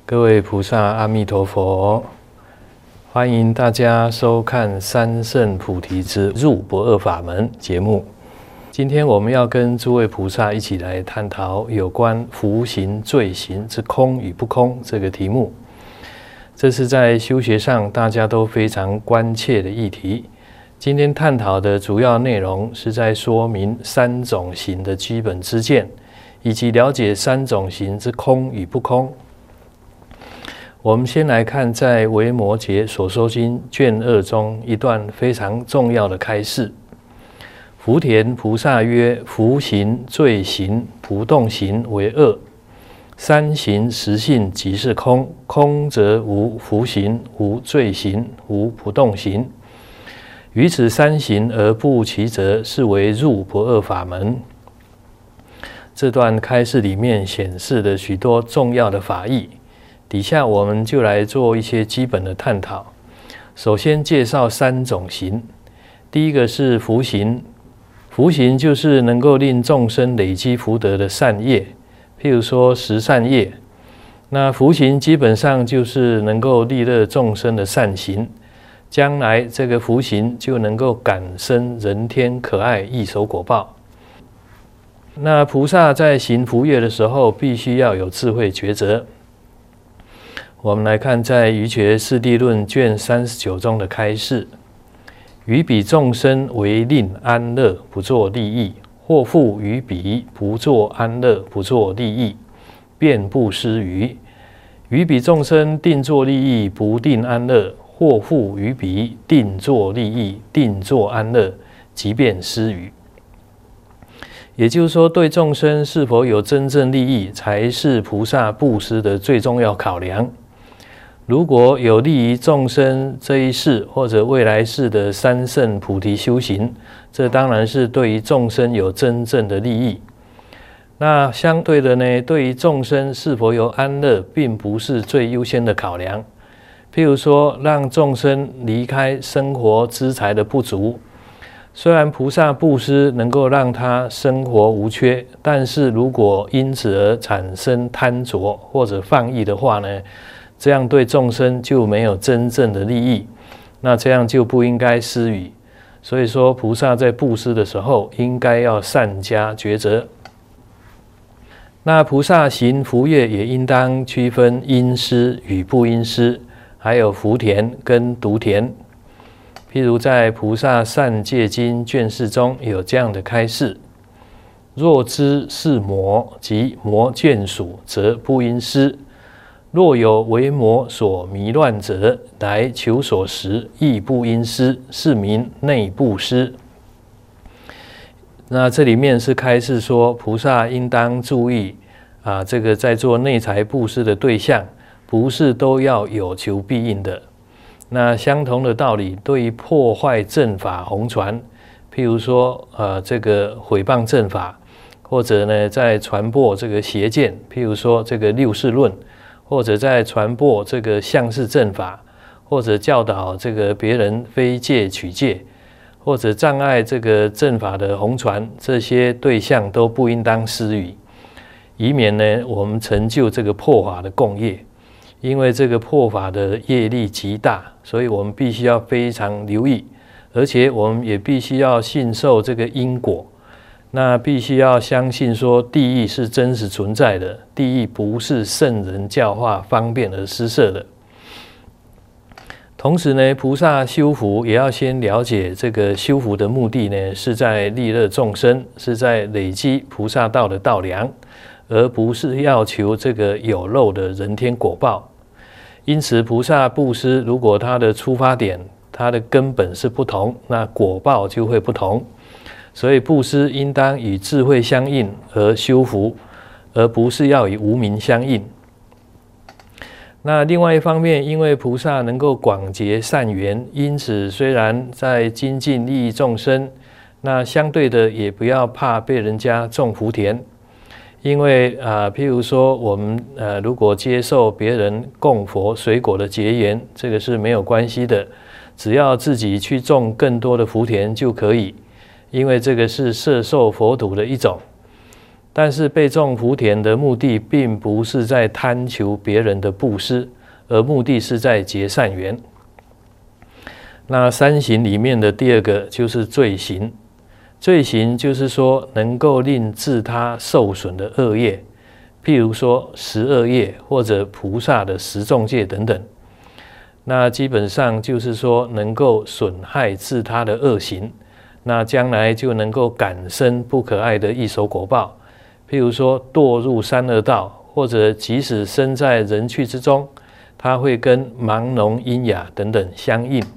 各位菩萨，阿弥陀佛！欢迎大家收看三圣菩提之入不二法门节目。今天我们要跟诸位菩萨一起来探讨有关福行、罪行之空与不空这个题目。这是在修学上大家都非常关切的议题。今天探讨的主要内容是在说明三种行的基本知见，以及了解三种行之空与不空。我们先来看在维摩诘所说经卷2中一段非常重要的开示。福田菩萨曰：福行、罪行、不动行为二，三行实性即是空，空则无福行，无罪行，无不动行。于此三行而不其则，是为入不二法门。这段开示里面显示了许多重要的法义。底下我们就来做一些基本的探讨。首先介绍三种行。第一个是福行，福行就是能够令众生累积福德的善业，譬如说十善业。那福行基本上就是能够利乐众生的善行，将来这个福行就能够感生人天可爱益熟果报。那菩萨在行福业的时候，必须要有智慧抉择。我们来看在《瑜伽师地论》卷39中的开示：于彼众生为令安乐，不作利益；或复于彼不作安乐，不作利益，便不施于。于彼众生定作利益，不定安乐；或复于彼定作利益，定作安乐，即便施于。也就是说，对众生是否有真正利益，才是菩萨布施的最重要考量。如果有利于众生这一世或者未来世的三圣菩提修行，这当然是对于众生有真正的利益。那相对的呢，对于众生是否有安乐，并不是最优先的考量。譬如说，让众生离开生活资财的不足，虽然菩萨布施能够让他生活无缺，但是如果因此而产生贪着或者放逸的话呢，这样对众生就没有真正的利益，那这样就不应该施予。所以说，菩萨在布施的时候，应该要善加抉择。那菩萨行福业也应当区分应施与不应施，还有福田跟毒田。譬如在《菩萨善戒经》卷4中有这样的开示：若知是魔及魔眷属，则不应施。若有为魔所迷乱者，来求所食，亦不应施，是名内布施。那这里面是开示说，菩萨应当注意这个在做内财布施的对象，不是都要有求必应的。那相同的道理，对于破坏正法弘传，譬如说这个毁谤正法，或者呢在传播这个邪见，譬如说这个六事论，或者在传播这个相似正法，或者教导这个别人非戒取戒，或者障碍这个正法的弘传，这些对象都不应当施予，以免呢我们成就这个破法的共业。因为这个破法的业力极大，所以我们必须要非常留意，而且我们也必须要信受这个因果。那必须要相信说地狱是真实存在的，地狱不是圣人教化方便而施设的。同时呢，菩萨修福也要先了解这个修福的目的呢，是在利乐众生，是在累积菩萨道的道粮，而不是要求这个有漏的人天果报。因此，菩萨布施如果它的出发点、它的根本是不同，那果报就会不同。所以布施应当与智慧相应而修福，而不是要与无明相应。那另外一方面，因为菩萨能够广结善缘，因此虽然在精进利益众生，那相对的也不要怕被人家种福田。因为譬如说我们如果接受别人供佛水果的结缘，这个是没有关系的，只要自己去种更多的福田就可以。因为这个是摄受佛土的一种。 但是被种福田的目的，并不是在贪求别人的布施，而目的是在结善缘。那三行里面的第二个就是罪行，罪行就是说能够令自他受损的恶业，譬如说十恶业或者菩萨的十重戒等等。那基本上就是说能够损害自他的恶行，那将来就能够感生不可爱的异熟果报。譬如说堕入三恶道，或者即使身在人趣之中，它会跟盲聋喑哑等等相应。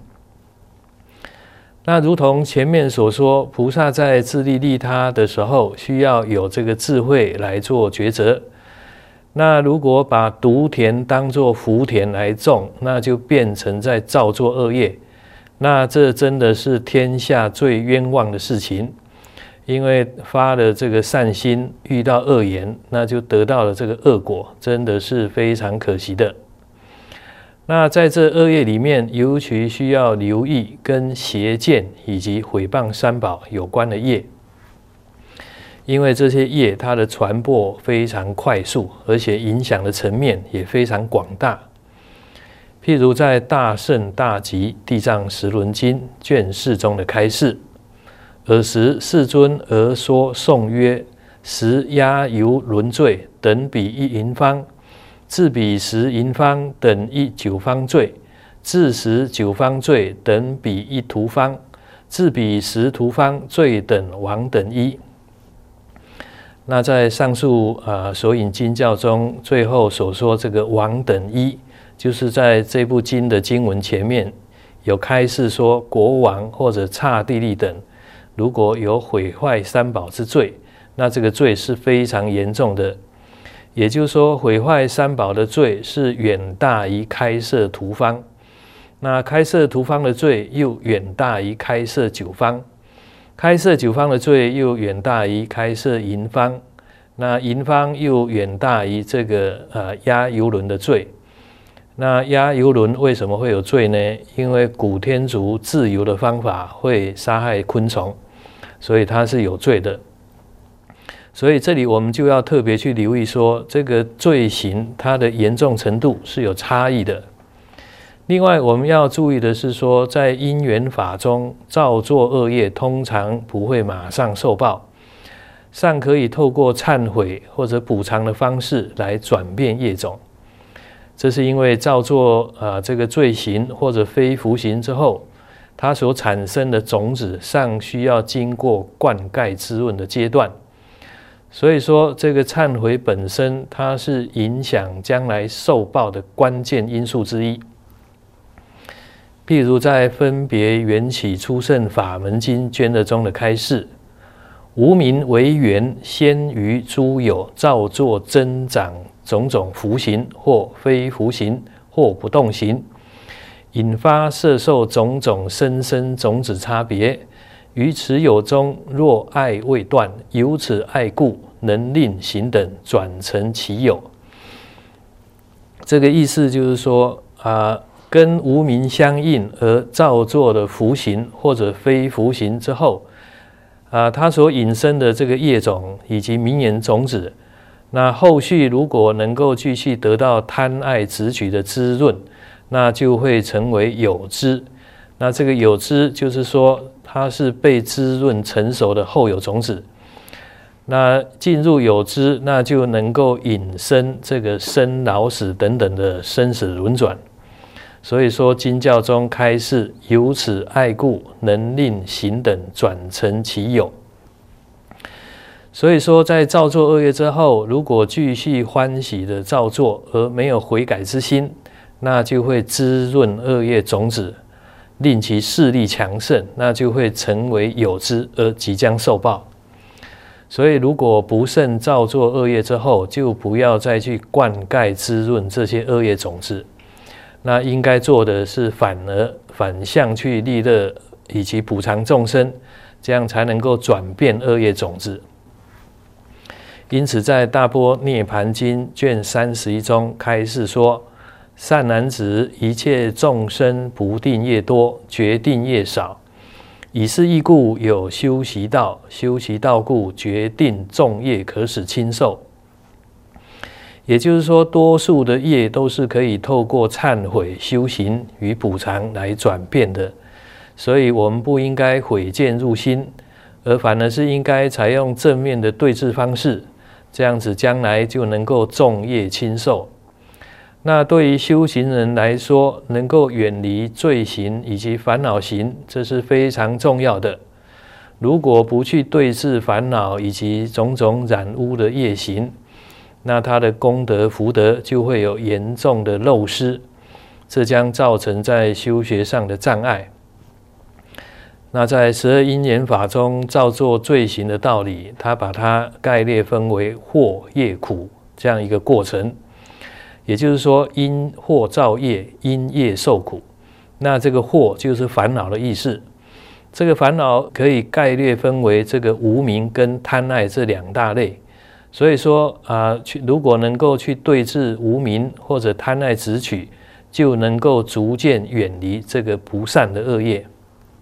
那如同前面所说，菩萨在自利利他的时候，需要有这个智慧来做抉择。那如果把毒田当作福田来种，那就变成在造作恶业。那这真的是天下最冤枉的事情。因为发了这个善心，遇到恶言，那就得到了这个恶果，真的是非常可惜的。那在这恶业里面，尤其需要留意跟邪见以及毁谤三宝有关的业，因为这些业它的传播非常快速，而且影响的层面也非常广大。譬如在《大圣大集地藏十轮经》卷4中的开示。尔时世尊而说颂曰：十压由轮罪等比一银方，自比十银方等一九方罪，自十九方罪等比一途方，自比十途方罪等王等一。那在上述所引经教中，最后所说这个王等一，就是在这部经的经文前面有开示说，国王或者刹帝利等。如果有毁坏三宝之罪，那这个罪是非常严重的。也就是说，毁坏三宝的罪是远大于开设途方。那开设途方的罪又远大于开设九方，开设九方的罪又远大于开设银方，那银方又远大于这个压游轮的罪。那压游轮为什么会有罪呢？因为古天竺自由的方法会杀害昆虫。所以它是有罪的，所以这里我们就要特别去留意说，这个罪行它的严重程度是有差异的。另外我们要注意的是说，在因缘法中，造作恶业通常不会马上受报，尚可以透过忏悔或者补偿的方式来转变业种。这是因为造作这个罪行或者非福行之后，它所产生的种子尚需要经过灌溉滋润的阶段，所以说这个忏悔本身，它是影响将来受报的关键因素之一。譬如在分别缘起初胜法门经卷2中的开示，无明为缘，先于诸有造作增长种种福行或非福行或不动行。引发摄受种种生生种子差别，于此有中，若爱未断，由此爱故，能令行等转成其有。这个意思就是说，跟无明相应而造作的福行或者非福行之后，它所引生的这个业种以及名言种子，那后续如果能够继续得到贪爱执取的滋润，那就会成为有枝。那这个有枝就是说，它是被滋润成熟的后有种子。那进入有枝，那就能够引生这个生老死等等的生死轮转。所以说，经教中开示，由此爱故，能令行等转成其有。所以说，在造作恶业之后，如果继续欢喜的造作，而没有悔改之心，那就会滋润恶业种子，令其势力强盛，那就会成为有枝而即将受报。所以如果不慎造作恶业之后，就不要再去灌溉滋润这些恶业种子，那应该做的是反向去利乐以及补偿众生，这样才能够转变恶业种子。因此在大般涅盘经卷31中开示说，善男子，一切众生不定业多，决定业少， 以是义故，有修习道，修习道故，决定众业可使轻受。也就是说，多数的业都是可以透过忏悔、修行与补偿来转变的，所以我们不应该毁见入心，而反而是应该采用正面的对治方式，这样子将来就能够众业轻受。那对于修行人来说，能够远离罪行以及烦恼行，这是非常重要的。如果不去对治烦恼以及种种染污的业行，那他的功德福德就会有严重的漏失，这将造成在修学上的障碍。那在12因缘法中，造作罪行的道理，他把它概略分为祸业苦这样一个过程。也就是说，因祸造业，因业受苦。那这个祸就是烦恼的意思。这个烦恼可以概略分为这个无明跟贪爱这2大类。所以说如果能够去对治无明或者贪爱执取，就能够逐渐远离这个不善的恶业。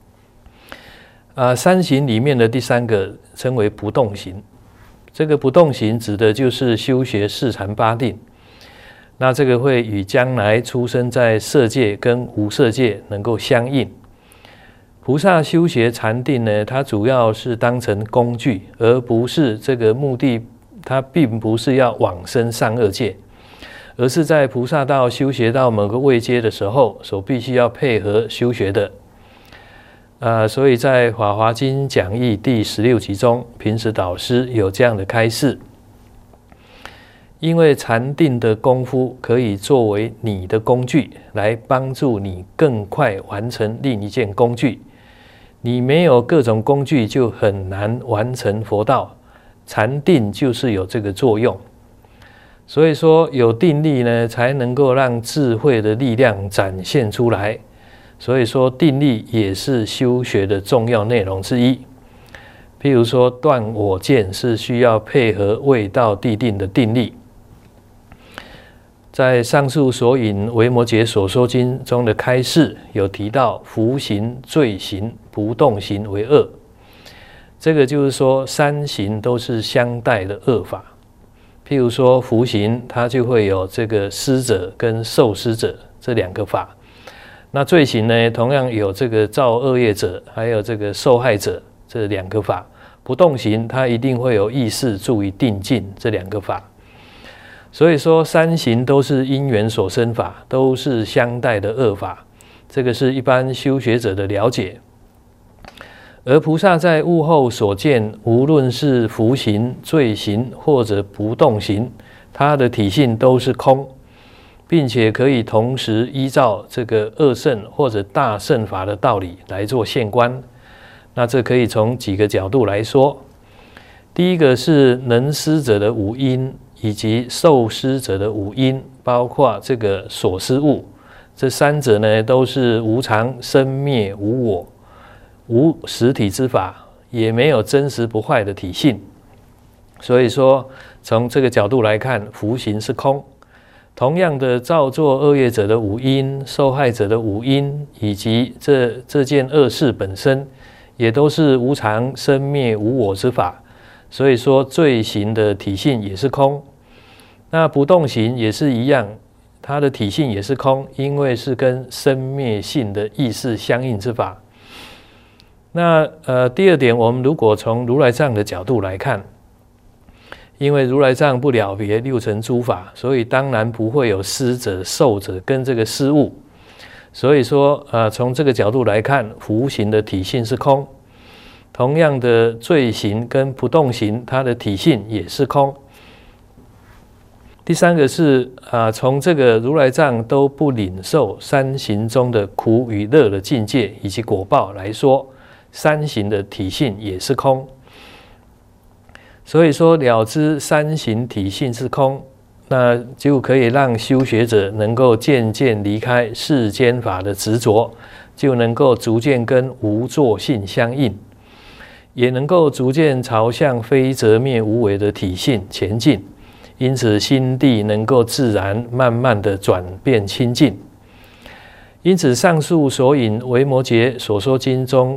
三行里面的第3个称为不动行。这个不动行指的就是修学四禅八定。那这个会与将来出生在色界跟无色界能够相应。菩萨修学禅定呢，它主要是当成工具，而不是这个目的。它并不是要往生上恶界，而是在菩萨道修学到某个位阶的时候，所必须要配合修学的。所以在《法华经》讲义第16集中，平时导师有这样的开示：因为禅定的功夫可以作为你的工具，来帮助你更快完成另一件工具。你没有各种工具，就很难完成佛道。禅定就是有这个作用，所以说有定力呢，才能够让智慧的力量展现出来。所以说定力也是修学的重要内容之一。譬如说断我见是需要配合未到地定的定力。在上述所引《维摩诘所说经》中的开示有提到，福行、罪行、不动行为恶。这个就是说3行都是相待的恶法。譬如说福行，它就会有这个施者跟受施者这2个法。那罪行呢，同样有这个造恶业者，还有这个受害者这2个法。不动行，它一定会有意识助于定境这2个法。所以说3行都是因缘所生法，都是相待的恶法。这个是一般修学者的了解。而菩萨在悟后所见，无论是福行、罪行或者不动行，它的体性都是空，并且可以同时依照这个二乘或者大乘法的道理来做现观。那这可以从几个角度来说。第一个是能施者的五因，以及受施者的五因，包括这个所施物，这3者呢都是无常、生灭、无我。无实体之法，也没有真实不坏的体性。所以说，从这个角度来看，福行是空。同样的，造作恶业者的五因、受害者的五因，以及这件恶事本身，也都是无常、生灭、无我之法。所以说，罪行的体性也是空。那不动行也是一样，它的体性也是空，因为是跟生灭性的意识相应之法。那第2点，我们如果从如来藏的角度来看，因为如来藏不了别6尘诸法，所以当然不会有施者、受者跟这个施物。所以说从这个角度来看，福行的体性是空。同样的，罪行跟不动行，它的体性也是空。第3个是从这个如来藏都不领受3行中的苦与乐的境界以及果报来说，3行的体性也是空。所以说了知3行体性是空，那就可以让修学者能够渐渐离开世间法的执着，就能够逐渐跟无作性相应，也能够逐渐朝向非择灭无为的体性前进。因此心地能够自然慢慢的转变清净。因此上述所引《维摩诘所说经》中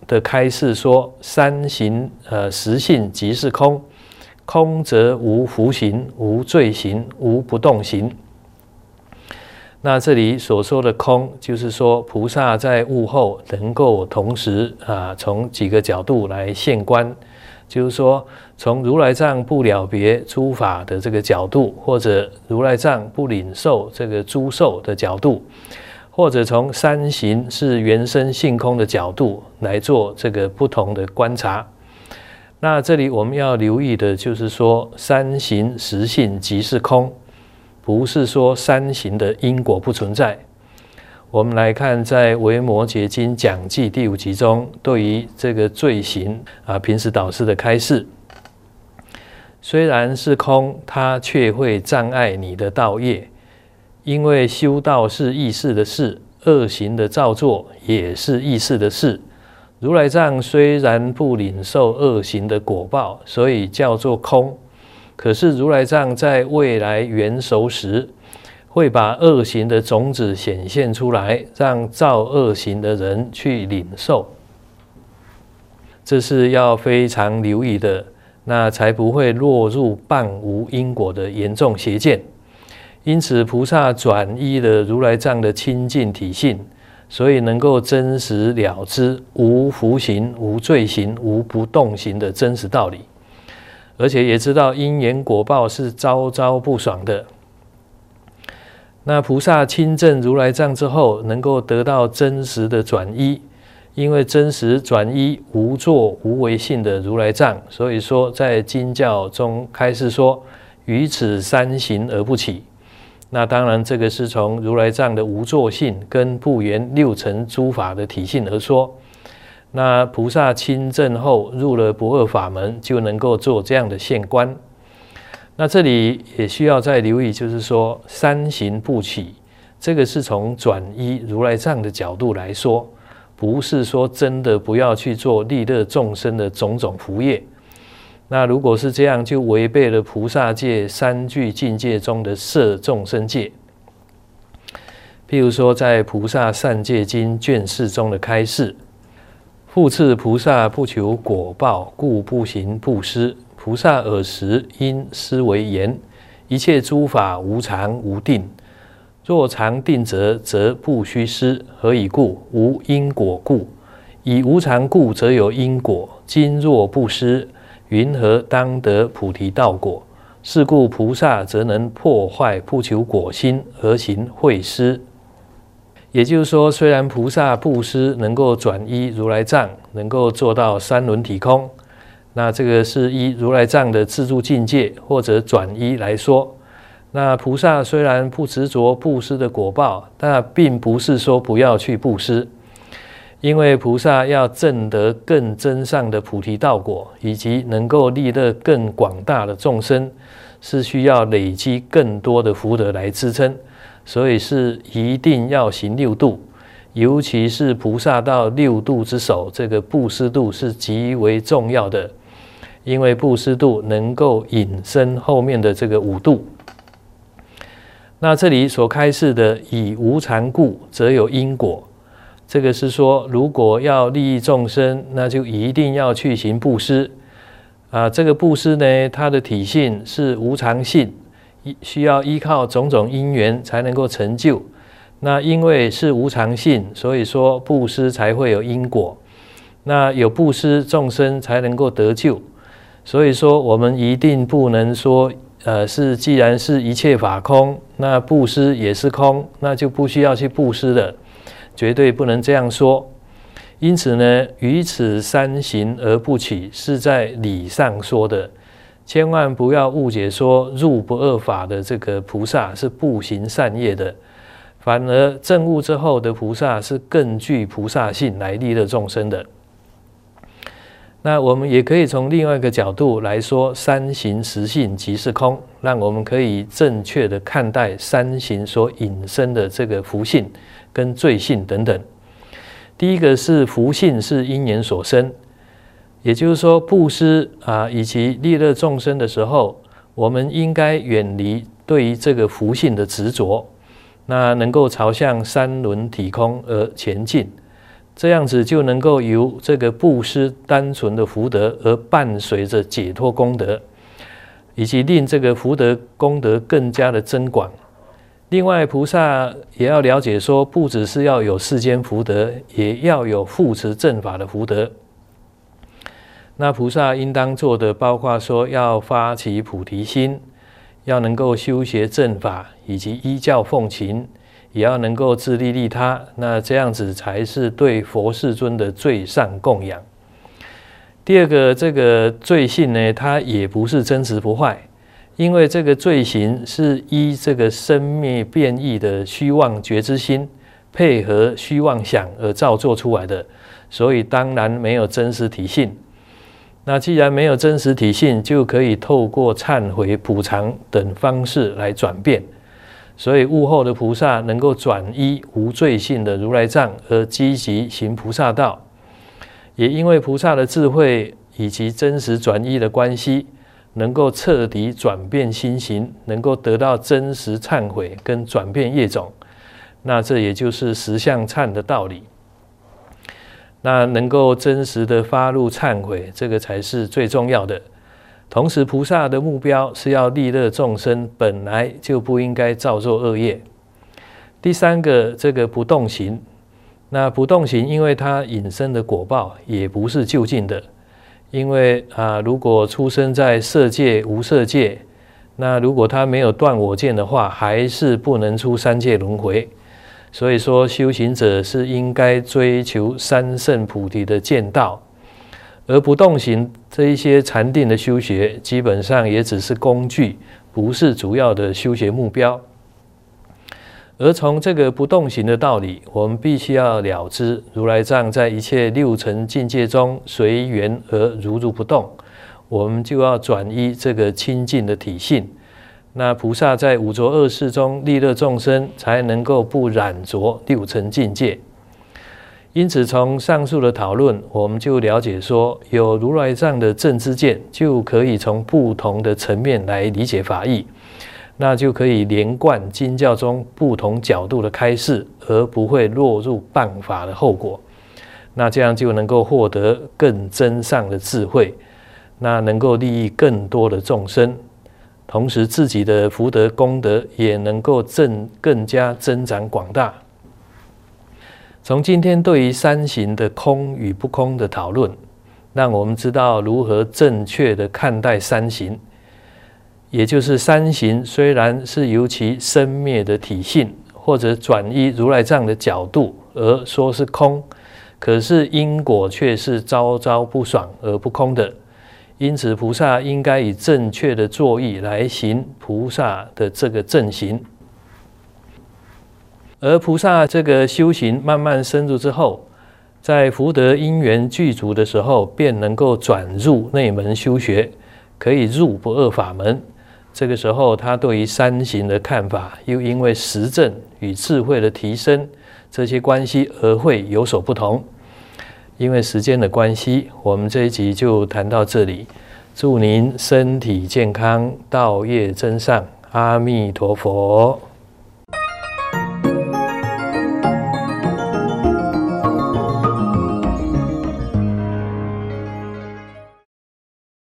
的开示说，三行实性即是空，空则无福行，无罪行，无不动行。那这里所说的空，就是说菩萨在悟后能够同时从几个角度来现观，就是说从如来藏不了别诸法的这个角度，或者如来藏不领受这个诸受的角度，或者从三行是原生性空的角度来做这个不同的观察。那这里我们要留意的就是说，三行实性即是空，不是说三行的因果不存在。我们来看在《维摩诘经讲记》第5集中，对于这个罪行平时导师的开示，虽然是空，它却会障碍你的道业，因为修道是意识的事，恶行的造作也是意识的事。如来藏虽然不领受恶行的果报，所以叫做空。可是如来藏在未来圆熟时，会把恶行的种子显现出来，让造恶行的人去领受。这是要非常留意的，那才不会落入谤无因果的严重邪见。因此菩萨转依了如来藏的清净体性，所以能够真实了知无福行、无罪行、无不动行的真实道理，而且也知道因缘果报是朝朝不爽的。那菩萨亲证如来藏之后，能够得到真实的转依，因为真实转依无作无为性的如来藏，所以说在经教中开示说，于此三行而不起。那当然，这个是从如来藏的无作性跟不圆六尘诸法的体性而说。那菩萨亲证后入了不二法门，就能够做这样的现观。那这里也需要再留意，就是说三行不起，这个是从转依如来藏的角度来说，不是说真的不要去做利乐众生的种种福业。那如果是这样，就违背了菩萨戒三具境界中的摄众生戒。譬如说在《菩萨善戒经》卷4中的开示，复次菩萨不求果报，故不行布施。菩萨尔时因思为言，一切诸法无常无定，若常定则不须施。何以故？无因果故。以无常故，则有因果。今若不施，云何当得菩提道果？是故菩萨则能破坏不求果心，而行慧施。也就是说，虽然菩萨布施能够转依如来藏，能够做到三轮体空，那这个是依如来藏的自住境界或者转依来说。那菩萨虽然不执着布施的果报，但并不是说不要去布施，因为菩萨要证得更真上的菩提道果，以及能够利乐更广大的众生，是需要累积更多的福德来支撑，所以是一定要行六度。尤其是菩萨道六度之首，这个布施度是极为重要的，因为布施度能够引申后面的这个5度。那这里所开示的以无常故，则有因果。这个是说，如果要利益众生，那就一定要去行布施。这个布施呢，它的体性是无常性，需要依靠种种因缘才能够成就。那因为是无常性，所以说布施才会有因果。那有布施，众生才能够得救。所以说，我们一定不能说，既然是一切法空，那布施也是空，那就不需要去布施了，绝对不能这样说。因此呢，于此三行而不起，是在理上说的，千万不要误解说入不二法的这个菩萨是不行善业的。反而证悟之后的菩萨是更具菩萨性来利乐众生的。那我们也可以从另外一个角度来说，三行实性即是空，让我们可以正确的看待三行所引申的这个福性跟罪性等等。第一个是福性是因缘所生，也就是说布施以及利乐众生的时候，我们应该远离对于这个福性的执着，那能够朝向三轮体空而前进。 这样子就能够由这个布施单纯的福德，而伴随着解脱功德，以及令这个福德功德更加的增广。另外，菩萨也要了解说，不只是要有世间福德，也要有护持正法的福德。那菩萨应当做的，包括说要发起菩提心，要能够修学正法，以及依教奉行，也要能够自利利他。那这样子才是对佛世尊的最上供养。第二个，这个罪性呢，它也不是真实不坏。因为这个罪行是依这个生灭变异的虚妄觉知心，配合虚妄想而造作出来的，所以当然没有真实体性。那既然没有真实体性，就可以透过忏悔、补偿等方式来转变。所以悟后的菩萨能够转依无罪性的如来藏，而积极行菩萨道。也因为菩萨的智慧以及真实转依的关系，能够彻底转变心行，能够得到真实忏悔跟转变业种，那这也就是实相忏的道理。那能够真实的发露忏悔，这个才是最重要的。同时，菩萨的目标是要利乐众生，本来就不应该造作恶业。第三个，这个不动行。那不动行，因为它引生的果报也不是究竟的。因为如果出生在色界、无色界，那如果他没有断我见的话，还是不能出三界轮回。所以说，修行者是应该追求三圣菩提的见道，而不动行这一些禅定的修学，基本上也只是工具，不是主要的修学目标。而从这个不动行的道理，我们必须要了知，如来藏在一切六尘境界中随缘而如如不动，我们就要转依这个清净的体性。那菩萨在五浊恶世中利乐众生，才能够不染着六尘境界。因此，从上述的讨论，我们就了解说，有如来藏的正知见，就可以从不同的层面来理解法义。那就可以连贯经教中不同角度的开示，而不会落入谤法的后果。那这样就能够获得更真上的智慧，那能够利益更多的众生，同时自己的福德功德也能够更加增长广大。从今天对于三行的空与不空的讨论，让我们知道如何正确的看待三行。也就是三行虽然是由其生灭的体性，或者转依如来藏的角度而说是空，可是因果却是朝朝不爽而不空的。因此，菩萨应该以正确的作意来行菩萨的这个正行。而菩萨这个修行慢慢深入之后，在福德因缘具足的时候，便能够转入内门修学，可以入不二法门。这个时候，他对于三行的看法，又因为实证与智慧的提升这些关系而会有所不同。因为时间的关系，我们这一集就谈到这里。祝您身体健康，道业增上，阿弥陀佛。